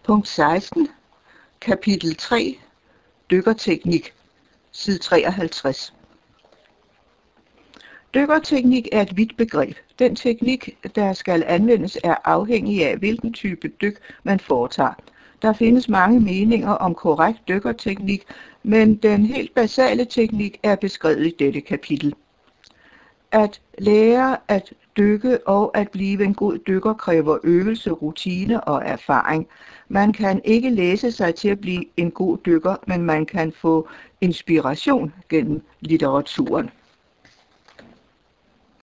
Punkt 16, kapitel 3, dykkerteknik, side 53. Dykkerteknik er et vidt begreb. Den teknik, der skal anvendes, er afhængig af, hvilken type dyk man foretager. Der findes mange meninger om korrekt dykkerteknik, men den helt basale teknik er beskrevet i dette kapitel. At lære at dykke og at blive en god dykker kræver øvelse, rutine og erfaring. Man kan ikke læse sig til at blive en god dykker, men man kan få inspiration gennem litteraturen.